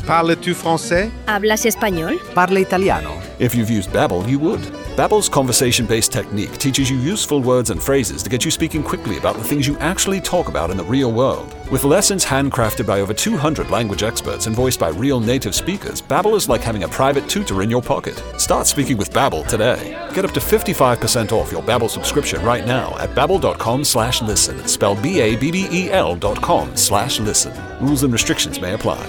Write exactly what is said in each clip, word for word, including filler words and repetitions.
Parles-tu français? ¿Hablas español? Parla italiano. If you've used Babbel, you would. Babbel's conversation-based technique teaches you useful words and phrases to get you speaking quickly about the things you actually talk about in the real world. With lessons handcrafted by over two hundred language experts and voiced by real native speakers, Babbel is like having a private tutor in your pocket. Start speaking with Babbel today. Get up to fifty-five percent off your Babbel subscription right now at babbel.com slash listen. Spell B-A-B-B-E-L dot com slash listen. Rules and restrictions may apply.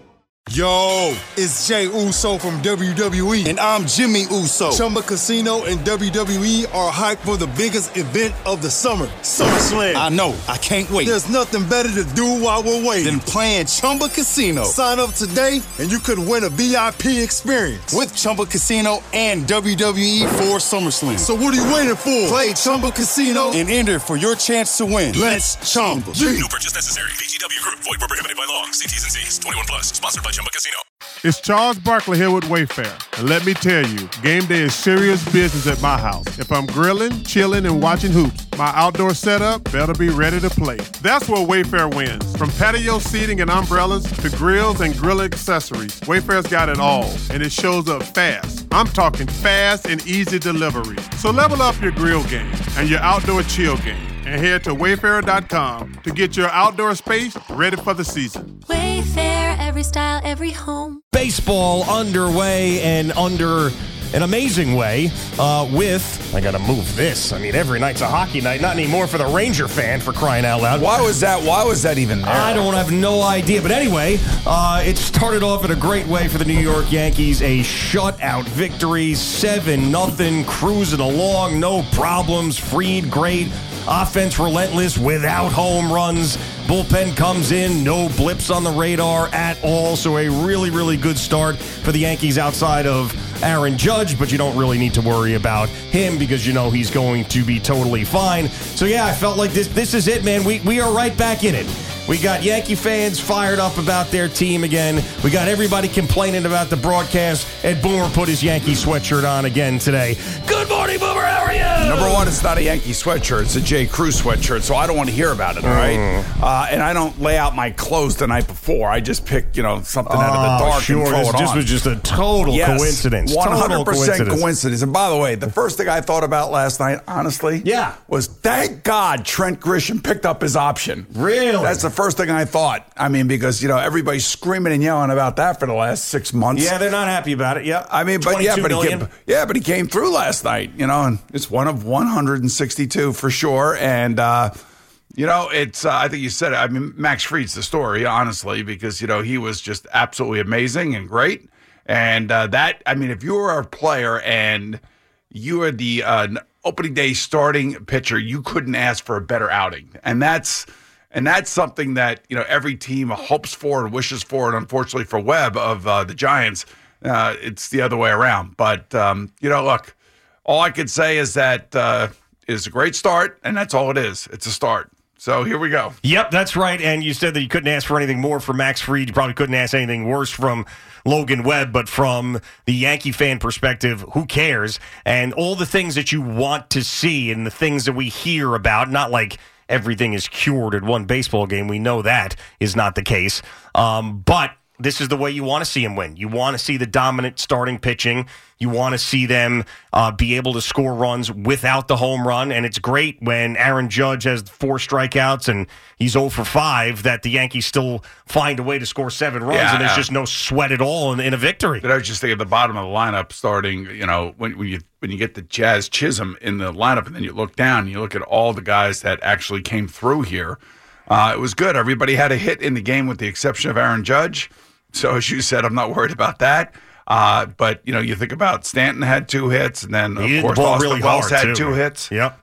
Yo, it's Jay Uso from W W E. And I'm Jimmy Uso. Chumba Casino and W W E are hyped for the biggest event of the summer, SummerSlam. I know. I can't wait. There's nothing better to do while we're waiting than playing Chumba Casino. Sign up today and you could win a V I P experience with Chumba Casino and W W E for SummerSlam. So what are you waiting for? Play Chumba Casino and enter for your chance to win. Let's Chumba. No purchase necessary. V G W Group. Void where prohibited by law. See T's and C's. twenty-one plus. Sponsored by Chumba Casino. It's Charles Barkley here with Wayfair. And let me tell you, game day is serious business at my house. If I'm grilling, chilling, and watching hoops, my outdoor setup better be ready to play. That's where Wayfair wins. From patio seating and umbrellas to grills and grill accessories, Wayfair's got it all, and it shows up fast. I'm talking fast and easy delivery. So level up your grill game and your outdoor chill game, and head to wayfair dot com to get your outdoor space ready for the season. Wayfair, every style, every home. Baseball underway and under an amazing way uh, with, I got to move this. I mean, every night's a hockey night. Not anymore for the Ranger fan, for crying out loud. Why was that? Why was that even there? I don't have no idea. But anyway, uh, it started off in a great way for the New York Yankees. A shutout victory, seven nothing, cruising along, no problems. Fried, great. Offense relentless without home runs. Bullpen comes in, no blips on the radar at all. So a really, really good start for the Yankees outside of Aaron Judge, but you don't really need to worry about him because you know he's going to be totally fine. So yeah, I felt like this this is it, man. We we are right back in it. We got Yankee fans fired up about their team again. We got everybody complaining about the broadcast, and Boomer put his Yankee sweatshirt on again today. Good morning, Boomer. How are you? Number one, it's not a Yankee sweatshirt. It's a J. Crew sweatshirt, so I don't want to hear about it, all right? Mm. Uh, and I don't lay out my clothes the night before. I just pick, you know, something oh, out of the dark sure. and throw this, it on. This was just a total yes, coincidence. one hundred percent total coincidence. coincidence. And by the way, the first thing I thought about last night, honestly, yeah. was thank God Trent Grisham picked up his option. Really? That's the first thing I thought. I mean, because, you know, everybody's screaming and yelling about that for the last six months. Yeah, they're not happy about it. Yeah. I mean, but yeah, but he million. came, yeah, but he came through last night, you know, and it's one of one hundred sixty-two for sure. And, uh, you know, it's, uh, I think you said it. I mean, Max Fried's the story, honestly, because, you know, he was just absolutely amazing and great. And uh, that, I mean, if you were a player and you were the uh, opening day starting pitcher, you couldn't ask for a better outing. And that's, And that's something that, you know, every team hopes for and wishes for. And unfortunately for Webb of uh, the Giants, uh, it's the other way around. But, um, you know, look, all I could say is that uh, it's a great start, and that's all it is. It's a start. So here we go. Yep, that's right. And you said that you couldn't ask for anything more from Max Fried. You probably couldn't ask anything worse from Logan Webb. But from the Yankee fan perspective, who cares? And all the things that you want to see and the things that we hear about, not like everything is cured at one baseball game. We know that is not the case. Um, but this is the way you want to see him win. You want to see the dominant starting pitching. You want to see them uh, be able to score runs without the home run. And it's great when Aaron Judge has four strikeouts and he's oh for five that the Yankees still find a way to score seven runs. Yeah, and there's yeah. just no sweat at all in, in a victory. But I was just thinking at the bottom of the lineup starting, you know, when, when you when you get the Jazz Chisholm in the lineup and then you look down and you look at all the guys that actually came through here, uh, it was good. Everybody had a hit in the game with the exception of Aaron Judge. So as you said, I'm not worried about that. Uh, but, you know, you think about Stanton had two hits, and then, he of course, the Austin really Wells had too, two man. hits. Yep.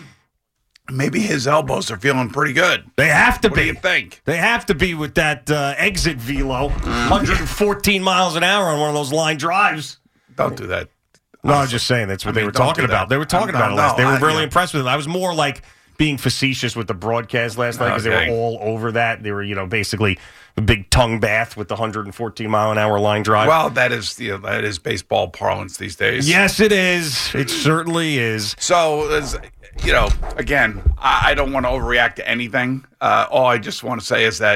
Maybe his elbows are feeling pretty good. They have to what be. What do you think? They have to be with that uh, exit velo, one hundred fourteen miles an hour on one of those line drives. Don't do that. No, I was just saying that's what I they mean, were don't talking do that. about. They were talking I'm- about it no, last. They were I- really yeah. impressed with it. I was more like being facetious with the broadcast last night because Okay. they were all over that. They were, you know, basically a big tongue bath with the one hundred fourteen mile an hour line drive. Well, that is you know, that is baseball parlance these days. Yes, it is. It certainly is. So, as, you know, again, I, I don't want to overreact to anything. Uh, all I just want to say is that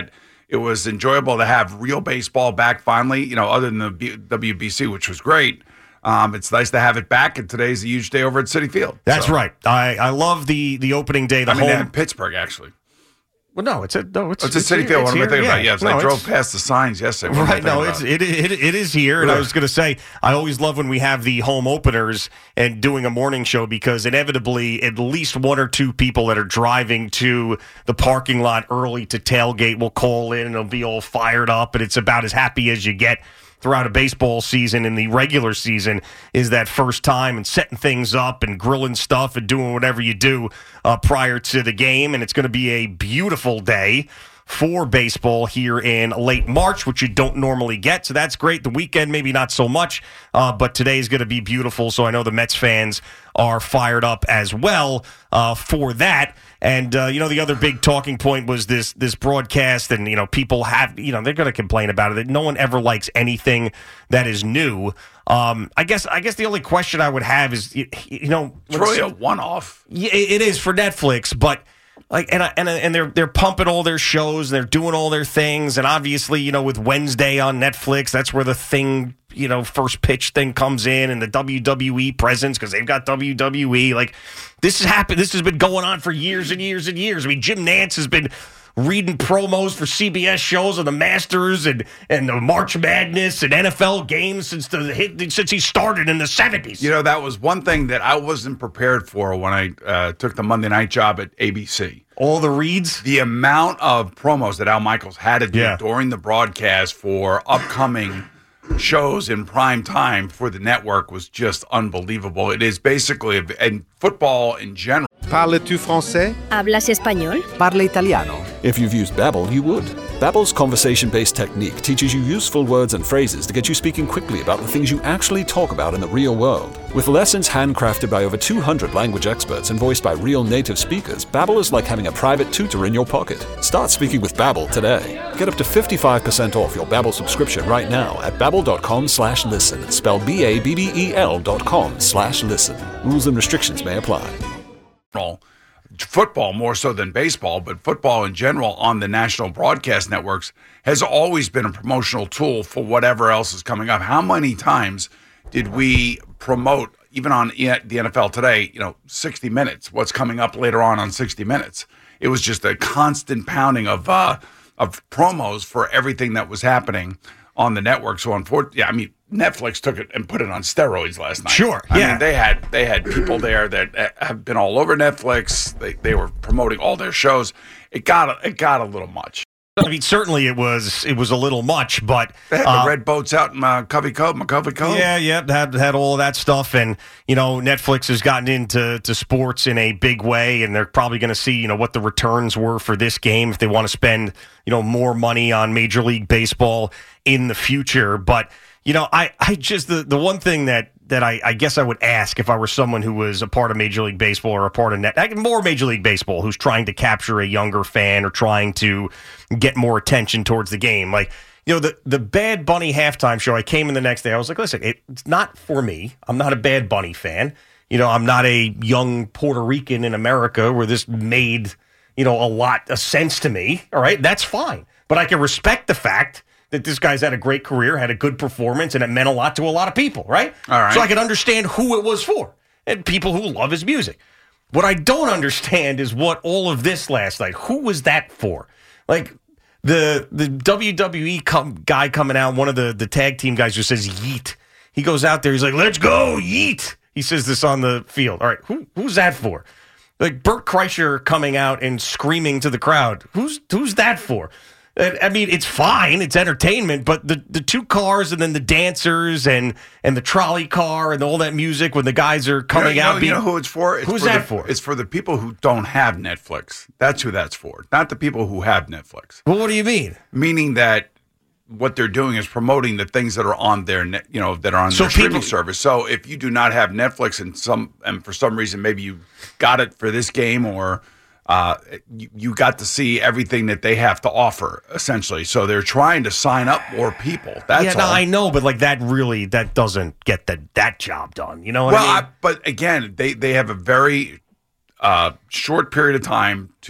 It was enjoyable to have real baseball back finally, you know, other than the B- W B C, which was great. Um, it's nice to have it back, and today's a huge day over at Citi Field. That's so. right. I, I love the the opening day. The I mean, home in Pittsburgh, actually. Well, no, it's a no, it's, oh, it's a Citi Field. What am I thinking yeah. about? Yes, no, I drove past the signs yesterday. What Right, no, it's it, it it is here, and I was going to say I always love when we have the home openers and doing a morning show because inevitably at least one or two people that are driving to the parking lot early to tailgate will call in and they'll be all fired up, and it's about as happy as you get throughout a baseball season. In the regular season is that first time and setting things up and grilling stuff and doing whatever you do uh, prior to the game. And it's going to be a beautiful day for baseball here in late March, which you don't normally get. So that's great. The weekend, maybe not so much, uh, but today's going to be beautiful. So I know the Mets fans are fired up as well uh, for that. And, uh, you know, the other big talking point was this this broadcast, and, you know, people have, you know, they're going to complain about it, that no one ever likes anything that is new. Um, I guess I guess the only question I would have is, you, you know. It's really a one-off. Yeah, it is for Netflix, but like, and and and they're they're pumping all their shows, and they're doing all their things, and obviously, you know, with Wednesday on Netflix, that's where the thing, you know, first pitch thing comes in, and the W W E presence because they've got W W E. Like, this has happened. This has been going on for years and years and years. I mean, Jim Nantz has been reading promos for C B S shows on the Masters and and the March Madness and N F L games since the hit, since he started in the seventies. You know, that was one thing that I wasn't prepared for when I uh, took the Monday night job at A B C. All the reads? The amount of promos that Al Michaels had to do Yeah. during the broadcast for upcoming shows in prime time for the network was just unbelievable. It is basically, and football in general. Parles-tu français? ¿Hablas español? Parla italiano. If you've used Babbel, you would. Babbel's conversation-based technique teaches you useful words and phrases to get you speaking quickly about the things you actually talk about in the real world. With lessons handcrafted by over two hundred language experts and voiced by real native speakers, Babbel is like having a private tutor in your pocket. Start speaking with Babbel today. Get up to fifty-five percent off your Babbel subscription right now at babbel.com slash listen. Spell B A B B E L dot com slash listen. Rules and restrictions may apply. Football more so than baseball, but football in general on the national broadcast networks has always been a promotional tool for whatever else is coming up. How many times did we promote, even on the N F L today, you know, sixty minutes, what's coming up later on on sixty minutes? It was just a constant pounding of uh, of promos for everything that was happening on the network. So, unfortunately, yeah, I mean, Netflix took it and put it on steroids last night. Sure, I yeah. mean, they had they had people there that have been all over Netflix. They they were promoting all their shows. It got it got a little much. I mean, certainly it was it was a little much, but They had uh, the red boats out in uh, Covey Cove, McCovey Cove. yeah, yeah, had had all of that stuff, and you know, Netflix has gotten into to sports in a big way, and they're probably going to see, you know, what the returns were for this game if they want to spend, you know, more money on Major League Baseball in the future. But you know, I I just the the one thing that. that I, I guess I would ask if I were someone who was a part of Major League Baseball or a part of net, more Major League Baseball, who's trying to capture a younger fan or trying to get more attention towards the game. Like, you know, the, the Bad Bunny halftime show, I came in the next day. I was like, listen, it, it's not for me. I'm not a Bad Bunny fan. You know, I'm not a young Puerto Rican in America where this made, you know, a lot of sense to me. All right, that's fine. But I can respect the fact that this guy's had a great career, had a good performance, and it meant a lot to a lot of people, right? All right. So I can understand who it was for, and people who love his music. What I don't understand is what all of this last night, who was that for? Like, the the W W E com- guy coming out, one of the, the tag team guys who says yeet. He goes out there, he's like, let's go, yeet. He says this on the field. All right, who who's that for? Like, Bert Kreischer coming out and screaming to the crowd. Who's who's that for? I mean, it's fine. It's entertainment. But the, the two cars and then the dancers and, and the trolley car and all that music when the guys are coming you know, out. You know, being, you know who it's for? It's who's for that the, for? It's for the people who don't have Netflix. That's who that's for. Not the people who have Netflix. Well, what do you mean? Meaning that what they're doing is promoting the things that are on their net, you know, that are on So their streaming people- service. So if you do not have Netflix and some and for some reason maybe you got it for this game or Uh, you, you got to see everything that they have to offer, essentially. So they're trying to sign up more people. That's yeah, no, all. I know, but like that really that doesn't get that that job done. You know what well, I mean? I, but again, they they have a very uh, short period of time to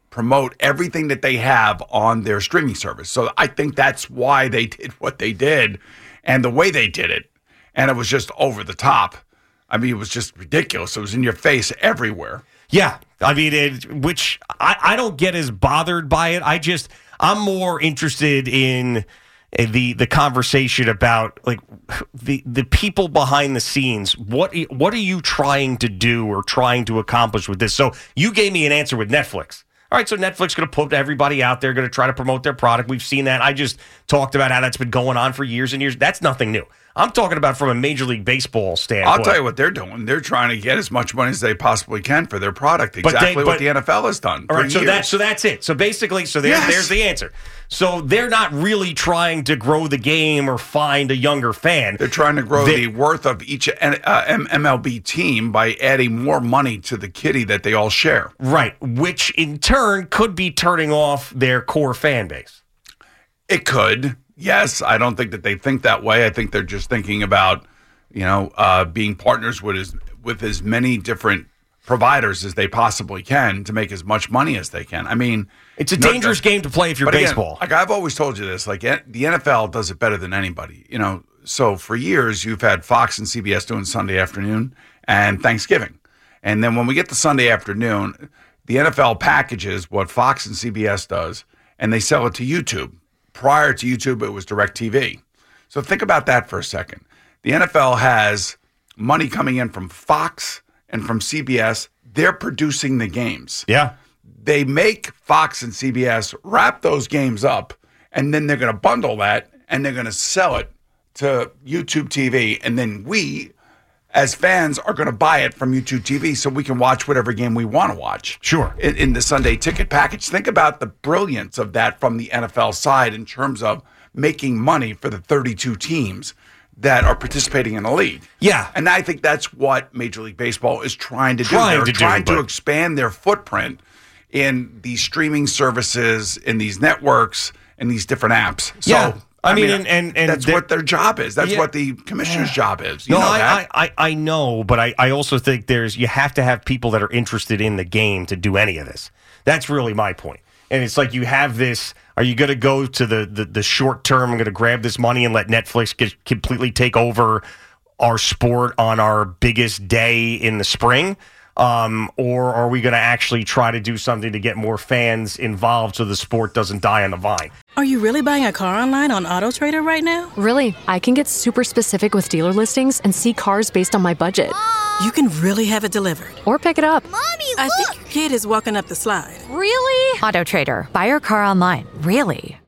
promote everything that they have on their streaming service. So I think that's why they did what they did and the way they did it. And it was just over the top. I mean, it was just ridiculous. It was in your face everywhere. Yeah. I mean, it, which I, I don't get as bothered by it. I just, I'm more interested in the the conversation about like the the people behind the scenes. What what are you trying to do or trying to accomplish with this? So you gave me an answer with Netflix. All right, so Netflix going to put everybody out there, going to try to promote their product. We've seen that. I just talked about how that's been going on for years and years. That's nothing new. I'm talking about from a Major League Baseball standpoint. I'll tell you what they're doing. They're trying to get as much money as they possibly can for their product. Exactly they, but, what the N F L has done. All right, so years. that so that's it. So basically, so there, yes. there's the answer. So they're not really trying to grow the game or find a younger fan. They're trying to grow they, the worth of each uh, M L B team by adding more money to the kitty that they all share. Right, which in turn could be turning off their core fan base. It could. Yes, I don't think that they think that way. I think they're just thinking about, you know, uh, being partners with as, with as many different providers as they possibly can to make as much money as they can. I mean, it's a dangerous no, game to play if you're baseball. Again, like I've always told you this, like the N F L does it better than anybody. You know, so for years you've had Fox and C B S doing Sunday afternoon and Thanksgiving. And then when we get to Sunday afternoon, the N F L packages what Fox and C B S does and they sell it to YouTube. Prior to YouTube, it was DirecTV. So think about that for a second. The N F L has money coming in from Fox and from C B S. They're producing the games. Yeah. They make Fox and C B S wrap those games up, and then they're going to bundle that, and they're going to sell it to YouTube T V. And then we, as fans, are going to buy it from YouTube T V so we can watch whatever game we want to watch. Sure. In, in the Sunday ticket package. Think about the brilliance of that from the N F L side in terms of making money for the thirty-two teams that are participating in the league. Yeah. And I think that's what Major League Baseball is trying to do. Trying They're to trying do, to but... expand their footprint in these streaming services, in these networks, in these different apps. So, yeah. I, I mean, mean and, and, and that's what their job is. That's yeah. what the commissioner's job is. You no, know I, that. I, I know, but I, I also think there's you have to have people that are interested in the game to do any of this. That's really my point. And it's like you have this. Are you going to go to the, the, the short term? I'm going to grab this money and let Netflix get, completely take over our sport on our biggest day in the spring? Um, or are we going to actually try to do something to get more fans involved so the sport doesn't die on the vine? Are you really buying a car online on AutoTrader right now? Really, I can get super specific with dealer listings and see cars based on my budget. Mom! You can really have it delivered. Or pick it up. Mommy, look! I think your kid is walking up the slide. Really? AutoTrader. Buy your car online. Really?